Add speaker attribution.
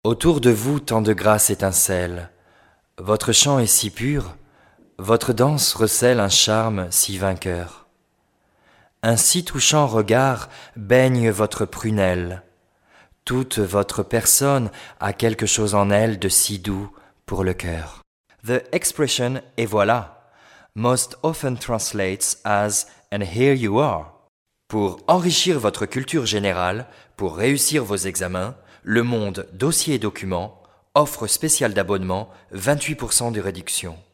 Speaker 1: Autour de vous tant de grâce étincelle, votre chant est si pur, votre danse recèle un charme si vainqueur. Un si touchant regard baigne votre prunelle, toute votre personne a quelque chose en elle de si doux pour le cœur. The expression et voilà most often translates as and here you are. Pour enrichir votre culture générale, pour réussir vos examens, Le Monde Dossiers et Documents offre spécial d'abonnement 28% de réduction.